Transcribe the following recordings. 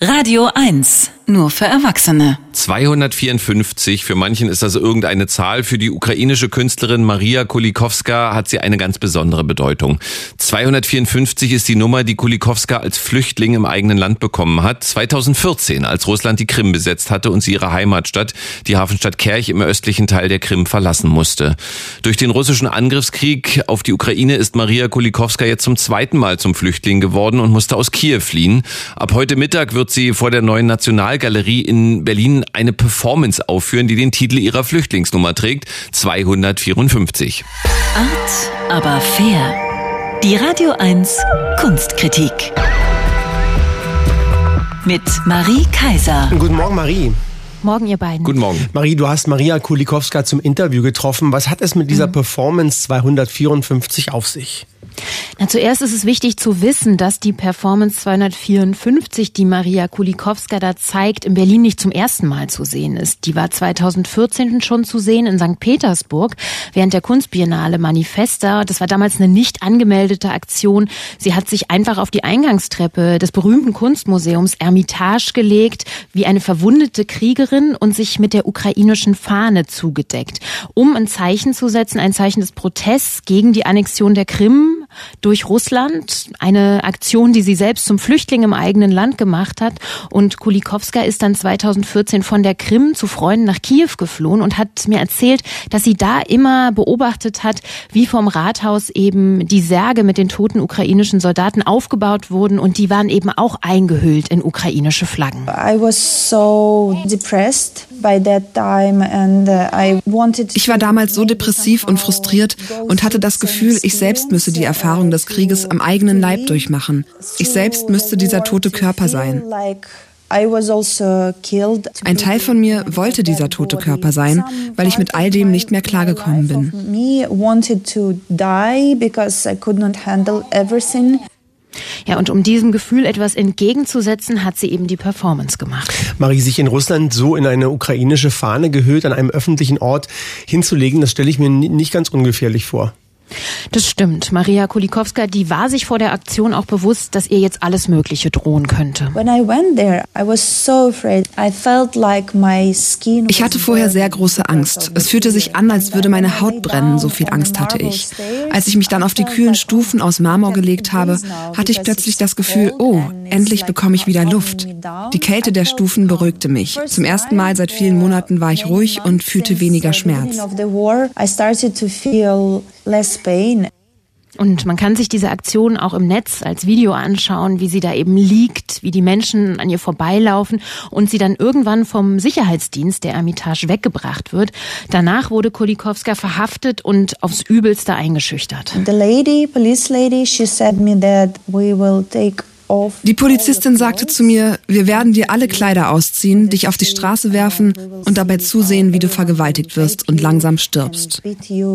Radio 1, nur für Erwachsene. 254, für manchen ist das irgendeine Zahl. Für die ukrainische Künstlerin Maria Kulikowska hat sie eine ganz besondere Bedeutung. 254 ist die Nummer, die Kulikowska als Flüchtling im eigenen Land bekommen hat. 2014, als Russland die Krim besetzt hatte und sie ihre Heimatstadt, die Hafenstadt Kerch im östlichen Teil der Krim, verlassen musste. Durch den russischen Angriffskrieg auf die Ukraine ist Maria Kulikowska jetzt zum zweiten Mal zum Flüchtling geworden und musste aus Kiew fliehen. Ab heute Mittag wird sie vor der Neuen Nationalgalerie in Berlin eine Performance aufführen, die den Titel ihrer Flüchtlingsnummer trägt, 254. Art, aber fair. Die Radio 1 Kunstkritik. Mit Marie Kaiser. Guten Morgen, Marie. Morgen, ihr beiden. Guten Morgen. Marie, du hast Maria Kulikowska zum Interview getroffen. Was hat es mit dieser Performance 254 auf sich? Na, zuerst ist es wichtig zu wissen, dass die Performance 254, die Maria Kulikowska da zeigt, in Berlin nicht zum ersten Mal zu sehen ist. Die war 2014 schon zu sehen in St. Petersburg während der Kunstbiennale Manifesta. Das war damals eine nicht angemeldete Aktion. Sie hat sich einfach auf die Eingangstreppe des berühmten Kunstmuseums Ermitage gelegt, wie eine verwundete Kriegerin, und sich mit der ukrainischen Fahne zugedeckt, um ein Zeichen zu setzen, ein Zeichen des Protests gegen die Annexion der Krim durch Russland, eine Aktion, die sie selbst zum Flüchtling im eigenen Land gemacht hat. Und Kulikowska ist dann 2014 von der Krim zu Freunden nach Kiew geflohen und hat mir erzählt, dass sie da immer beobachtet hat, wie vom Rathaus eben die Särge mit den toten ukrainischen Soldaten aufgebaut wurden, und die waren eben auch eingehüllt in ukrainische Flaggen. Ich war damals so depressiv und frustriert und hatte das Gefühl, ich selbst müsse die Erfahrung des Krieges am eigenen Leib durchmachen. Ich selbst müsste dieser tote Körper sein. Ein Teil von mir wollte dieser tote Körper sein, weil ich mit all dem nicht mehr klargekommen bin. Ja, und um diesem Gefühl etwas entgegenzusetzen, hat sie eben die Performance gemacht. Marie, sich in Russland so in eine ukrainische Fahne gehüllt an einem öffentlichen Ort hinzulegen, das stelle ich mir nicht ganz ungefährlich vor. Das stimmt. Maria Kulikowska, die war sich vor der Aktion auch bewusst, dass ihr jetzt alles Mögliche drohen könnte. Ich hatte vorher sehr große Angst. Es fühlte sich an, als würde meine Haut brennen, so viel Angst hatte ich. Als ich mich dann auf die kühlen Stufen aus Marmor gelegt habe, hatte ich plötzlich das Gefühl, oh, endlich bekomme ich wieder Luft. Die Kälte der Stufen beruhigte mich. Zum ersten Mal seit vielen Monaten war ich ruhig und fühlte weniger Schmerz. Und man kann sich diese Aktion auch im Netz als Video anschauen, wie sie da eben liegt, wie die Menschen an ihr vorbeilaufen und sie dann irgendwann vom Sicherheitsdienst der Ermitage weggebracht wird. Danach wurde Kulikowska verhaftet und aufs Übelste eingeschüchtert. Die Polizistin sagte zu mir, wir werden dir alle Kleider ausziehen, dich auf die Straße werfen und dabei zusehen, wie du vergewaltigt wirst und langsam stirbst.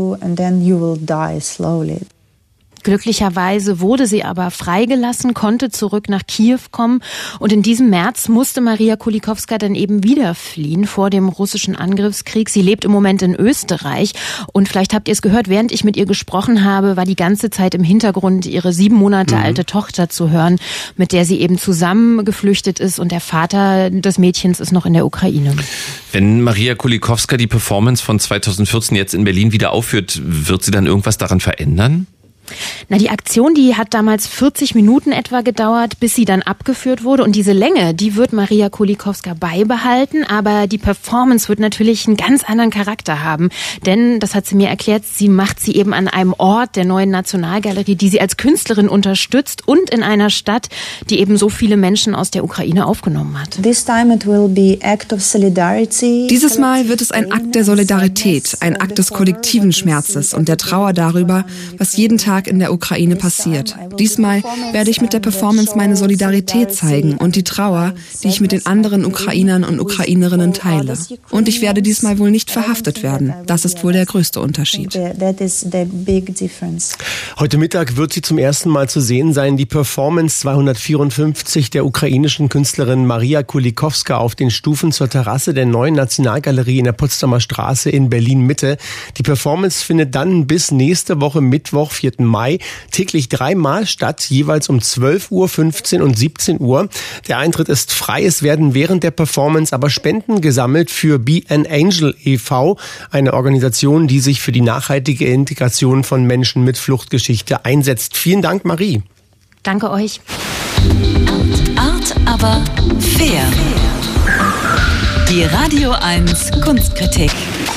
Glücklicherweise wurde sie aber freigelassen, konnte zurück nach Kiew kommen, und in diesem März musste Maria Kulikowska dann eben wieder fliehen vor dem russischen Angriffskrieg. Sie lebt im Moment in Österreich, und vielleicht habt ihr es gehört, während ich mit ihr gesprochen habe, war die ganze Zeit im Hintergrund ihre 7 Monate alte Tochter zu hören, mit der sie eben zusammen geflüchtet ist, und der Vater des Mädchens ist noch in der Ukraine. Wenn Maria Kulikowska die Performance von 2014 jetzt in Berlin wieder aufführt, wird sie dann irgendwas daran verändern? Na, die Aktion, die hat damals 40 Minuten etwa gedauert, bis sie dann abgeführt wurde. Und diese Länge, die wird Maria Kulikowska beibehalten. Aber die Performance wird natürlich einen ganz anderen Charakter haben. Denn, das hat sie mir erklärt, sie macht sie eben an einem Ort der Neuen Nationalgalerie, die sie als Künstlerin unterstützt, und in einer Stadt, die eben so viele Menschen aus der Ukraine aufgenommen hat. Dieses Mal wird es ein Akt der Solidarität, ein Akt des kollektiven Schmerzes und der Trauer darüber, was jeden Tag in der Ukraine passiert. Diesmal werde ich mit der Performance meine Solidarität zeigen und die Trauer, die ich mit den anderen Ukrainern und Ukrainerinnen teile. Und ich werde diesmal wohl nicht verhaftet werden. Das ist wohl der größte Unterschied. Heute Mittag wird sie zum ersten Mal zu sehen sein, die Performance 254 der ukrainischen Künstlerin Maria Kulikowska auf den Stufen zur Terrasse der Neuen Nationalgalerie in der Potsdamer Straße in Berlin-Mitte. Die Performance findet dann bis nächste Woche Mittwoch, 4. Mai täglich 3-mal statt, jeweils um 12 Uhr, 15 und 17 Uhr. Der Eintritt ist frei. Es werden während der Performance aber Spenden gesammelt für Be an Angel e.V., eine Organisation, die sich für die nachhaltige Integration von Menschen mit Fluchtgeschichte einsetzt. Vielen Dank, Marie. Danke euch. Art, aber fair. Die Radio 1 Kunstkritik.